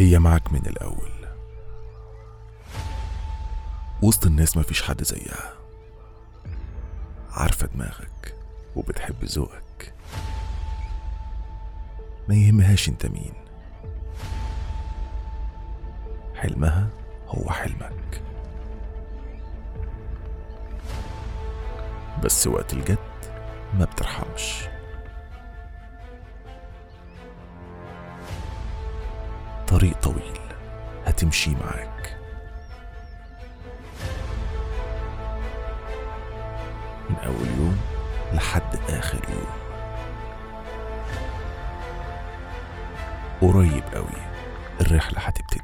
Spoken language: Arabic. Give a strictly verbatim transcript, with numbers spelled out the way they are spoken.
هي معك من الأول. وسط الناس مفيش حد زيها، عارفة دماغك وبتحب ذوقك، ما يهمهاش انت مين، حلمها هو حلمك. بس وقت الجد ما بترحمش. طريق طويل هتمشي معاك، من أول يوم لحد آخر يوم. قريب قوي الرحلة هتبتدي.